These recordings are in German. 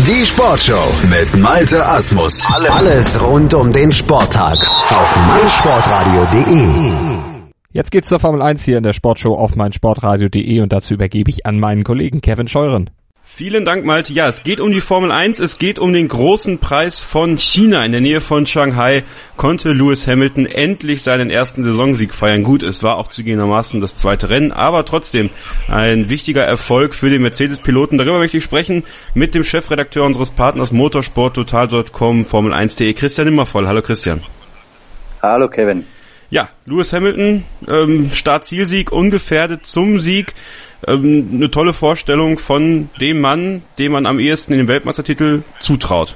Die Sportshow mit Malte Asmus. Alles rund um den Sporttag auf meinsportradio.de. Jetzt geht's zur Formel 1 hier in der Sportshow auf meinsportradio.de und dazu übergebe ich an meinen Kollegen Kevin Scheuren. Vielen Dank, Malte. Ja, es geht um die Formel 1, es geht um den großen Preis von China. In der Nähe von Shanghai konnte Lewis Hamilton endlich seinen ersten Saisonsieg feiern. Gut, es war auch zugegebenermaßen das zweite Rennen, aber trotzdem ein wichtiger Erfolg für den Mercedes-Piloten. Darüber möchte ich sprechen mit dem Chefredakteur unseres Partners motorsporttotal.com, Formel1.de, Christian Nimmervoll. Hallo Christian. Hallo Kevin. Ja, Lewis Hamilton, Start-Zielsieg, ungefährdet zum Sieg. Eine tolle Vorstellung von dem Mann, dem man am ehesten den Weltmeistertitel zutraut.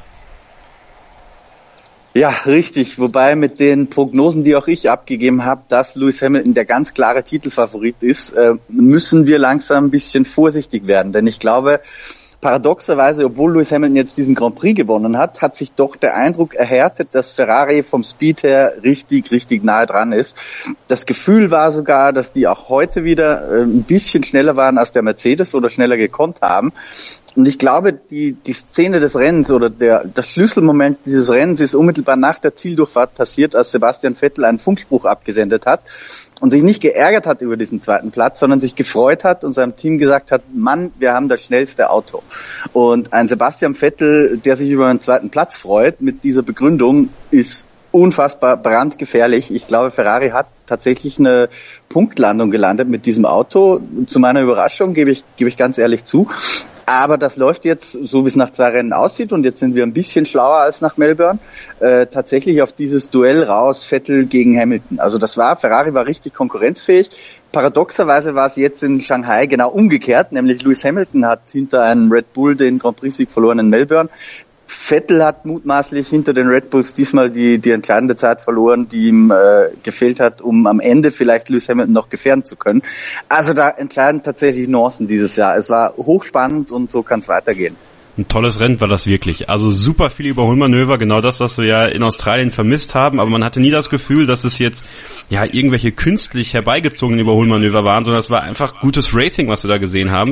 Ja, richtig. Wobei mit den Prognosen, die auch ich abgegeben habe, dass Lewis Hamilton der ganz klare Titelfavorit ist, müssen wir langsam ein bisschen vorsichtig werden. Denn ich glaube, paradoxerweise, obwohl Lewis Hamilton jetzt diesen Grand Prix gewonnen hat, hat sich doch der Eindruck erhärtet, dass Ferrari vom Speed her richtig nahe dran ist. Das Gefühl war sogar, dass die auch heute wieder ein bisschen schneller waren als der Mercedes oder schneller gekonnt haben. Und ich glaube, die Szene des Rennens oder das Schlüsselmoment dieses Rennens ist unmittelbar nach der Zieldurchfahrt passiert, als Sebastian Vettel einen Funkspruch abgesendet hat und sich nicht geärgert hat über diesen zweiten Platz, sondern sich gefreut hat und seinem Team gesagt hat, Mann, wir haben das schnellste Auto. Und ein Sebastian Vettel, der sich über einen zweiten Platz freut, mit dieser Begründung, ist unfassbar brandgefährlich. Ich glaube, Ferrari hat tatsächlich eine Punktlandung gelandet mit diesem Auto. Zu meiner Überraschung gebe ich ganz ehrlich zu. Aber das läuft jetzt, so wie es nach 2 Rennen aussieht, und jetzt sind wir ein bisschen schlauer als nach Melbourne, tatsächlich auf dieses Duell raus, Vettel gegen Hamilton. Also Ferrari war richtig konkurrenzfähig. Paradoxerweise war es jetzt in Shanghai genau umgekehrt, nämlich Lewis Hamilton hat hinter einem Red Bull den Grand Prix-Sieg verloren in Melbourne. Vettel hat mutmaßlich hinter den Red Bulls diesmal die entscheidende Zeit verloren, die ihm gefehlt hat, um am Ende vielleicht Lewis Hamilton noch gefährden zu können. Also da entscheiden tatsächlich Nuancen dieses Jahr. Es war hochspannend und so kann es weitergehen. Ein tolles Rennen war das wirklich. Also super viele Überholmanöver, genau das, was wir ja in Australien vermisst haben. Aber man hatte nie das Gefühl, dass es jetzt ja irgendwelche künstlich herbeigezogenen Überholmanöver waren, sondern es war einfach gutes Racing, was wir da gesehen haben.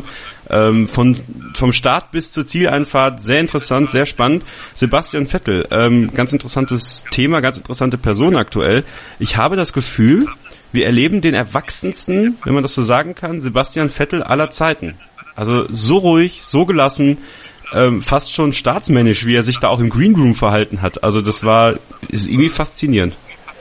Vom Start bis zur Zieleinfahrt sehr interessant, sehr spannend. Sebastian Vettel, ganz interessantes Thema, ganz interessante Person aktuell. Ich habe das Gefühl, wir erleben den erwachsensten, wenn man das so sagen kann, Sebastian Vettel aller Zeiten. Also so ruhig, so gelassen, fast schon staatsmännisch, wie er sich da auch im Green Room verhalten hat. Also ist irgendwie faszinierend.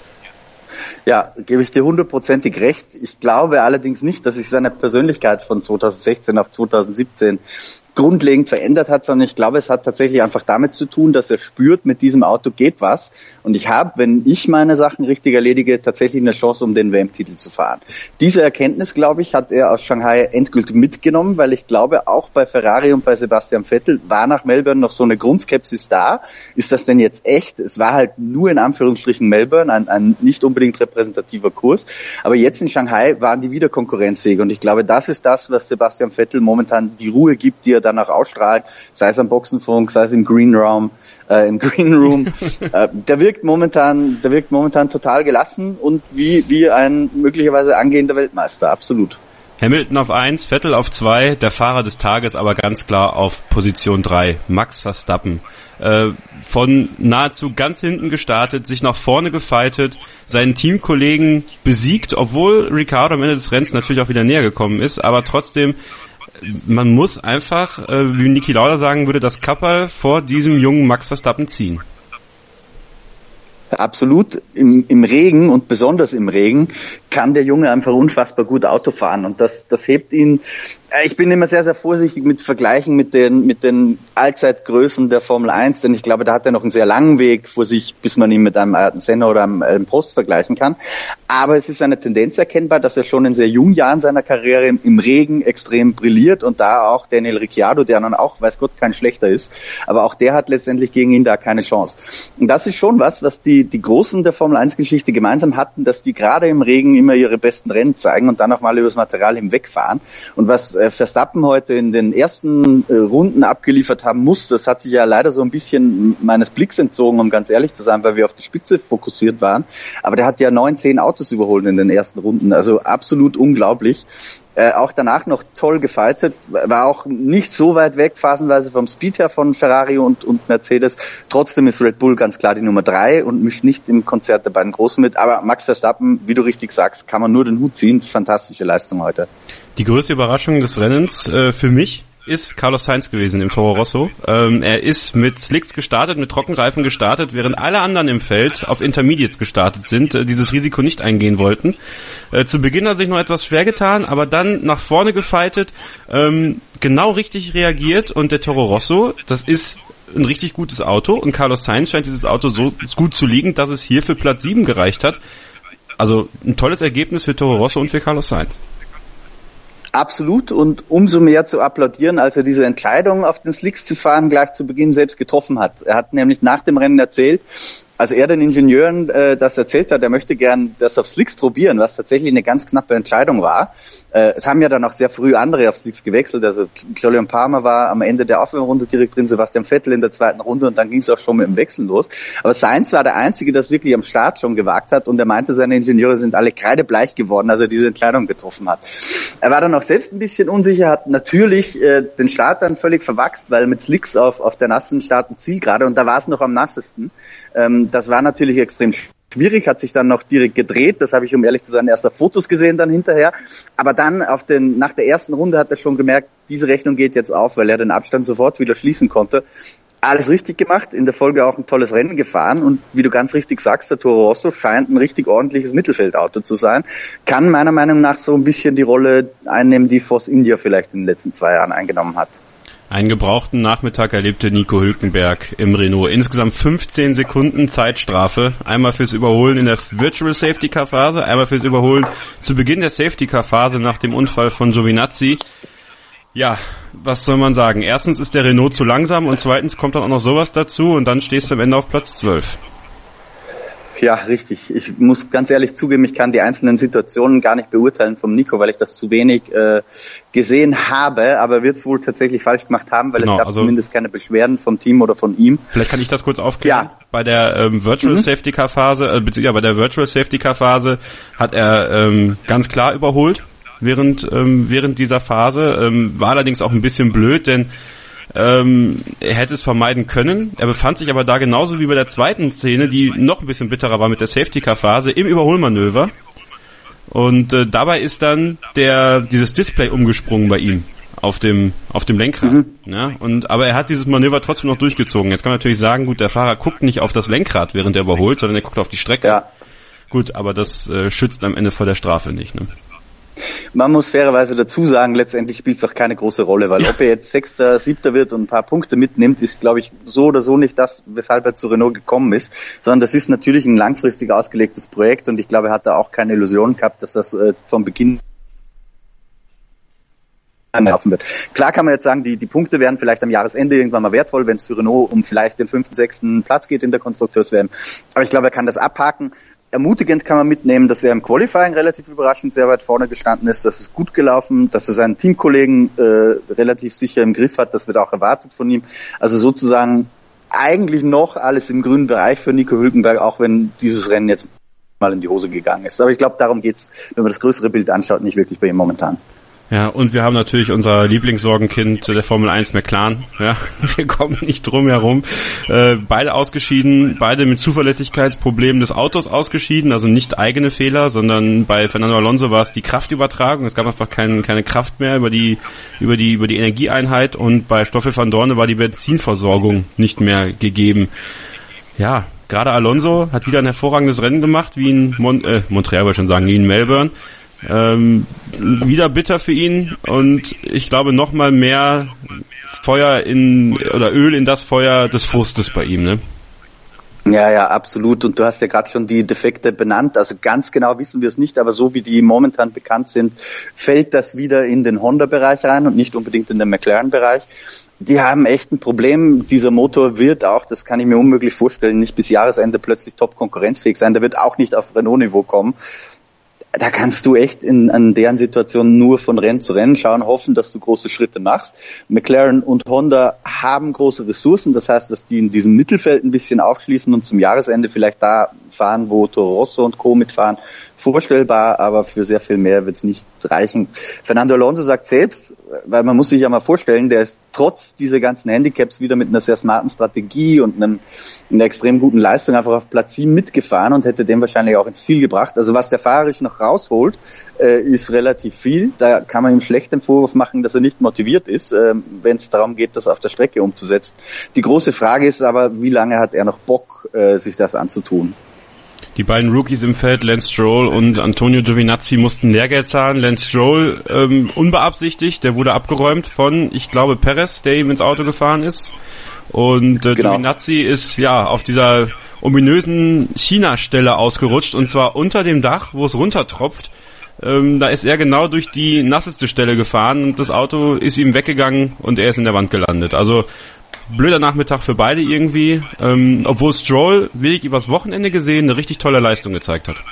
Ja, gebe ich dir 100%ig recht. Ich glaube allerdings nicht, dass sich seine Persönlichkeit von 2016 auf 2017 grundlegend verändert hat, sondern ich glaube, es hat tatsächlich einfach damit zu tun, dass er spürt, mit diesem Auto geht was. Und ich habe, wenn ich meine Sachen richtig erledige, tatsächlich eine Chance, um den WM-Titel zu fahren. Diese Erkenntnis, glaube ich, hat er aus Shanghai endgültig mitgenommen, weil ich glaube, auch bei Ferrari und bei Sebastian Vettel war nach Melbourne noch so eine Grundskepsis da. Ist das denn jetzt echt? Es war halt nur in Anführungsstrichen Melbourne, ein nicht unbedingt repräsentativer Kurs. Aber jetzt in Shanghai waren die wieder konkurrenzfähig. Und ich glaube, das ist das, was Sebastian Vettel momentan die Ruhe gibt, die er danach ausstrahlt, sei es am Boxenfunk, sei es im Green Room. Der wirkt momentan total gelassen und wie ein möglicherweise angehender Weltmeister, absolut. Hamilton auf 1, Vettel auf 2, der Fahrer des Tages aber ganz klar auf Position 3, Max Verstappen. Von nahezu ganz hinten gestartet, sich nach vorne gefightet, seinen Teamkollegen besiegt, obwohl Ricciardo am Ende des Rennens natürlich auch wieder näher gekommen ist, aber trotzdem, man muss einfach, wie Niki Lauda sagen würde, das Kapperl vor diesem jungen Max Verstappen ziehen. Absolut. Im Regen und besonders im Regen kann der Junge einfach unfassbar gut Auto fahren und das hebt ihn. Ich bin immer sehr, sehr vorsichtig mit Vergleichen mit den Allzeitgrößen der Formel 1, denn ich glaube, da hat er noch einen sehr langen Weg vor sich, bis man ihn mit einem Ayrton Senna oder einem Prost vergleichen kann. Aber es ist eine Tendenz erkennbar, dass er schon in sehr jungen Jahren seiner Karriere im Regen extrem brilliert und da auch Daniel Ricciardo, der dann auch, weiß Gott, kein schlechter ist, aber auch der hat letztendlich gegen ihn da keine Chance. Und das ist schon was die Großen der Formel 1 Geschichte gemeinsam hatten, dass die gerade im Regen immer ihre besten Rennen zeigen und dann auch mal übers Material hinwegfahren. Und was Verstappen heute in den ersten Runden abgeliefert haben muss, das hat sich ja leider so ein bisschen meines Blicks entzogen, um ganz ehrlich zu sein, weil wir auf die Spitze fokussiert waren. Aber der hat ja 9-10 Autos überholt in den ersten Runden, also absolut unglaublich. Auch danach noch toll gefightet, war auch nicht so weit weg, phasenweise vom Speed her von Ferrari und Mercedes. Trotzdem ist Red Bull ganz klar die Nummer 3 und mischt nicht im Konzert der beiden Großen mit. Aber Max Verstappen, wie du richtig sagst, kann man nur den Hut ziehen. Fantastische Leistung heute. Die größte Überraschung des Rennens für mich ist Carlos Sainz gewesen im Toro Rosso. Er ist mit Slicks gestartet, mit Trockenreifen gestartet, während alle anderen im Feld auf Intermediates gestartet sind, dieses Risiko nicht eingehen wollten. Zu Beginn hat sich noch etwas schwer getan, aber dann nach vorne gefightet, genau richtig reagiert und der Toro Rosso, das ist ein richtig gutes Auto und Carlos Sainz scheint dieses Auto so gut zu liegen, dass es hier für Platz 7 gereicht hat. Also ein tolles Ergebnis für Toro Rosso und für Carlos Sainz. Absolut, und umso mehr zu applaudieren, als er diese Entscheidung, auf den Slicks zu fahren, gleich zu Beginn selbst getroffen hat. Er hat nämlich nach dem Rennen erzählt, als er den Ingenieuren das erzählt hat, er möchte gern das auf Slicks probieren, was tatsächlich eine ganz knappe Entscheidung war. Es haben ja dann auch sehr früh andere auf Slicks gewechselt, also Jolyon Palmer war am Ende der Aufwärmrunde direkt drin, Sebastian Vettel in der zweiten Runde und dann ging es auch schon mit dem Wechsel los. Aber Sainz war der Einzige, der das wirklich am Start schon gewagt hat und er meinte, seine Ingenieure sind alle kreidebleich geworden, als er diese Entscheidung getroffen hat. Er war dann auch selbst ein bisschen unsicher, hat natürlich den Start dann völlig verwachst, weil mit Slicks auf der nassen Start- und Zielgerade und da war es noch am nassesten. Das war natürlich extrem schwierig, hat sich dann noch direkt gedreht, das habe ich, um ehrlich zu sein, erst auf Fotos gesehen dann hinterher, aber dann nach der ersten Runde hat er schon gemerkt, diese Rechnung geht jetzt auf, weil er den Abstand sofort wieder schließen konnte. Alles richtig gemacht, in der Folge auch ein tolles Rennen gefahren und wie du ganz richtig sagst, der Toro Rosso scheint ein richtig ordentliches Mittelfeldauto zu sein, kann meiner Meinung nach so ein bisschen die Rolle einnehmen, die Force India vielleicht in den letzten 2 Jahren eingenommen hat. Einen gebrauchten Nachmittag erlebte Nico Hülkenberg im Renault. Insgesamt 15 Sekunden Zeitstrafe. Einmal fürs Überholen in der Virtual Safety Car Phase, einmal fürs Überholen zu Beginn der Safety Car Phase nach dem Unfall von Giovinazzi. Ja, was soll man sagen? Erstens ist der Renault zu langsam und zweitens kommt dann auch noch sowas dazu und dann stehst du am Ende auf Platz 12. Ja, richtig. Ich muss ganz ehrlich zugeben, ich kann die einzelnen Situationen gar nicht beurteilen vom Nico, weil ich das zu wenig gesehen habe, aber wird es wohl tatsächlich falsch gemacht haben, weil es gab zumindest keine Beschwerden vom Team oder von ihm. Vielleicht kann ich das kurz aufklären. Ja. Bei der Virtual Safety Car Phase, bei der Virtual Safety Car Phase hat er ganz klar überholt während dieser Phase. War allerdings auch ein bisschen blöd, denn er hätte es vermeiden können. Er befand sich aber da genauso wie bei der zweiten Szene, die noch ein bisschen bitterer war mit der Safety-Car-Phase, im Überholmanöver. Und dabei ist dann dieses Display umgesprungen bei ihm auf dem Lenkrad. Ja, aber er hat dieses Manöver trotzdem noch durchgezogen. Jetzt kann man natürlich sagen, gut, der Fahrer guckt nicht auf das Lenkrad, während er überholt, sondern er guckt auf die Strecke. Ja. Gut, aber das schützt am Ende vor der Strafe nicht, ne? Man muss fairerweise dazu sagen, letztendlich spielt es auch keine große Rolle, weil ob er jetzt 6., 7. wird und ein paar Punkte mitnimmt, ist, glaube ich, so oder so nicht das, weshalb er zu Renault gekommen ist, sondern das ist natürlich ein langfristig ausgelegtes Projekt und ich glaube, er hat da auch keine Illusion gehabt, dass das vom Beginn laufen wird. Klar kann man jetzt sagen, die Punkte werden vielleicht am Jahresende irgendwann mal wertvoll, wenn es für Renault um vielleicht den 5., 6. Platz geht in der Konstrukteurs-WM. Aber ich glaube, er kann das abhaken. Ermutigend kann man mitnehmen, dass er im Qualifying relativ überraschend sehr weit vorne gestanden ist. Das ist gut gelaufen, dass er seinen Teamkollegen relativ sicher im Griff hat. Das wird auch erwartet von ihm. Also sozusagen eigentlich noch alles im grünen Bereich für Nico Hülkenberg, auch wenn dieses Rennen jetzt mal in die Hose gegangen ist. Aber ich glaube, darum geht's, wenn man das größere Bild anschaut, nicht wirklich bei ihm momentan. Ja, und wir haben natürlich unser Lieblingssorgenkind der Formel 1 McLaren. Ja, wir kommen nicht drum herum. Beide ausgeschieden, beide mit Zuverlässigkeitsproblemen des Autos ausgeschieden, also nicht eigene Fehler, sondern bei Fernando Alonso war es die Kraftübertragung. Es gab einfach keine Kraft mehr über die Energieeinheit und bei Stoffel van Dorne war die Benzinversorgung nicht mehr gegeben. Ja, gerade Alonso hat wieder ein hervorragendes Rennen gemacht, wie in Montreal wollte ich schon sagen, wie in Melbourne. Wieder bitter für ihn und ich glaube noch mal mehr Öl in das Feuer des Frustes bei ihm, ne? Ja, absolut. Und du hast ja gerade schon die Defekte benannt. Also ganz genau wissen wir es nicht, aber so wie die momentan bekannt sind, fällt das wieder in den Honda-Bereich rein und nicht unbedingt in den McLaren-Bereich. Die haben echt ein Problem. Dieser Motor wird auch, das kann ich mir unmöglich vorstellen, nicht bis Jahresende plötzlich top konkurrenzfähig sein. Der wird auch nicht auf Renault-Niveau kommen. da kannst du echt an deren Situation nur von Rennen zu Rennen schauen, hoffen, dass du große Schritte machst. McLaren und Honda haben große Ressourcen, das heißt, dass die in diesem Mittelfeld ein bisschen aufschließen und zum Jahresende vielleicht da fahren, wo Toro Rosso und Co. mitfahren. Vorstellbar, aber für sehr viel mehr wird es nicht reichen. Fernando Alonso sagt selbst, weil man muss sich ja mal vorstellen, der ist trotz dieser ganzen Handicaps wieder mit einer sehr smarten Strategie und einer extrem guten Leistung einfach auf Platz 7 mitgefahren und hätte den wahrscheinlich auch ins Ziel gebracht. Also was der fahrerisch noch rausholt, ist relativ viel. Da kann man ihm schlecht den Vorwurf machen, dass er nicht motiviert ist, wenn es darum geht, das auf der Strecke umzusetzen. Die große Frage ist aber, wie lange hat er noch Bock, sich das anzutun? Die beiden Rookies im Feld, Lance Stroll und Antonio Giovinazzi, mussten Lehrgeld zahlen. Lance Stroll unbeabsichtigt, der wurde abgeräumt von, ich glaube, Perez, der ihm ins Auto gefahren ist. Und Giovinazzi ist ja auf dieser ominösen China-Stelle ausgerutscht, und zwar unter dem Dach, wo es runtertropft. Da ist er genau durch die nasseste Stelle gefahren und das Auto ist ihm weggegangen und er ist in der Wand gelandet. Also blöder Nachmittag für beide irgendwie, obwohl Stroll, wie ich übers Wochenende gesehen, eine richtig tolle Leistung gezeigt hat.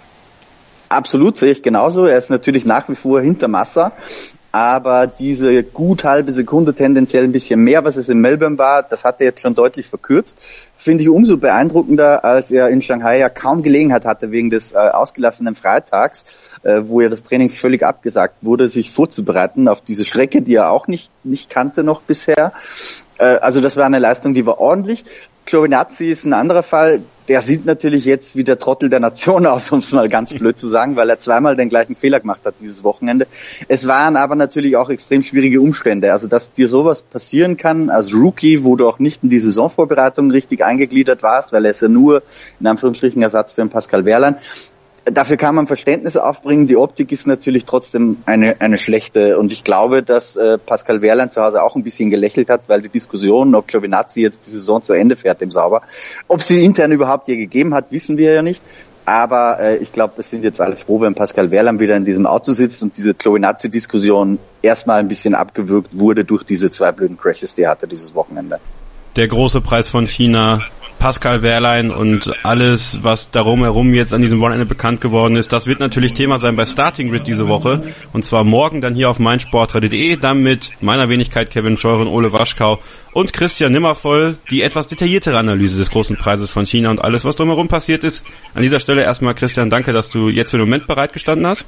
Absolut, sehe ich genauso. Er ist natürlich nach wie vor hinter Massa, aber diese gut halbe Sekunde, tendenziell ein bisschen mehr, was es in Melbourne war, das hat er jetzt schon deutlich verkürzt. Finde ich umso beeindruckender, als er in Shanghai ja kaum Gelegenheit hatte, wegen des ausgelassenen Freitags, wo ja das Training völlig abgesagt wurde, sich vorzubereiten auf diese Strecke, die er auch nicht kannte noch bisher. Also das war eine Leistung, die war ordentlich. Giovinazzi ist ein anderer Fall. Der sieht natürlich jetzt wie der Trottel der Nation aus, um es mal ganz blöd zu sagen, weil er zweimal den gleichen Fehler gemacht hat dieses Wochenende. Es waren aber natürlich auch extrem schwierige Umstände. Also dass dir sowas passieren kann als Rookie, wo du auch nicht in die Saisonvorbereitung richtig eingegliedert warst, weil er ist ja nur in Anführungsstrichen Ersatz für einen Pascal Wehrlein. Dafür kann man Verständnis aufbringen. Die Optik ist natürlich trotzdem eine schlechte. Und ich glaube, dass Pascal Wehrlein zu Hause auch ein bisschen gelächelt hat, weil die Diskussion, ob Giovinazzi jetzt die Saison zu Ende fährt im Sauber, ob sie intern überhaupt je gegeben hat, wissen wir ja nicht. Aber ich glaube, wir sind jetzt alle froh, wenn Pascal Wehrlein wieder in diesem Auto sitzt und diese Giovinazzi-Diskussion erstmal ein bisschen abgewürgt wurde durch diese zwei blöden Crashes, die er hatte dieses Wochenende. Der große Preis von China, Pascal Wehrlein und alles, was darum herum jetzt an diesem Wochenende bekannt geworden ist, das wird natürlich Thema sein bei Starting Grid diese Woche. Und zwar morgen dann hier auf meinsportradio.de, dann mit meiner Wenigkeit Kevin Scheuren, Ole Waschkau und Christian Nimmervoll, die etwas detailliertere Analyse des großen Preises von China und alles, was drumherum passiert ist. An dieser Stelle erstmal, Christian, danke, dass du jetzt für den Moment bereitgestanden hast.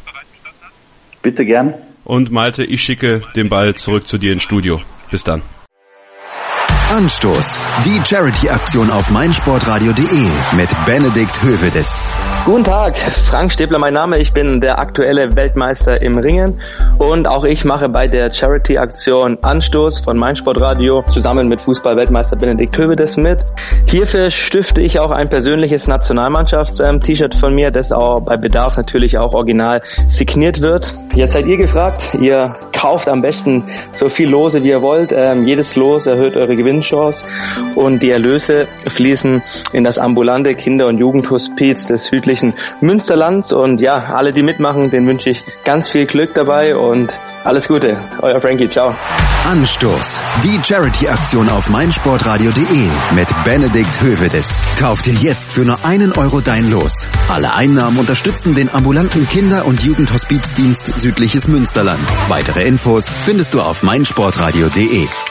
Bitte gern. Und Malte, ich schicke den Ball zurück zu dir ins Studio. Bis dann. Anstoß. Die Charity-Aktion auf meinsportradio.de mit Benedikt Hövedes. Guten Tag, Frank Stäbler mein Name. Ich bin der aktuelle Weltmeister im Ringen und auch ich mache bei der Charity-Aktion Anstoß von meinsportradio zusammen mit Fußball-Weltmeister Benedikt Hövedes mit. Hierfür stifte ich auch ein persönliches Nationalmannschafts-T-Shirt von mir, das auch bei Bedarf natürlich auch original signiert wird. Jetzt seid ihr gefragt. Ihr kauft am besten so viel Lose wie ihr wollt. Jedes Los erhöht eure Gewinnchance und die Erlöse fließen in das ambulante Kinder- und Jugendhospiz des südlichen Münsterlands. Und ja, alle, die mitmachen, denen wünsche ich ganz viel Glück dabei und alles Gute. Euer Frankie, ciao. Anstoß. Die Charity-Aktion auf meinsportradio.de mit Benedikt Hövedes. Kauf dir jetzt für nur 1 Euro dein Los. Alle Einnahmen unterstützen den ambulanten Kinder- und Jugendhospizdienst Südliches Münsterland. Weitere Infos findest du auf meinsportradio.de.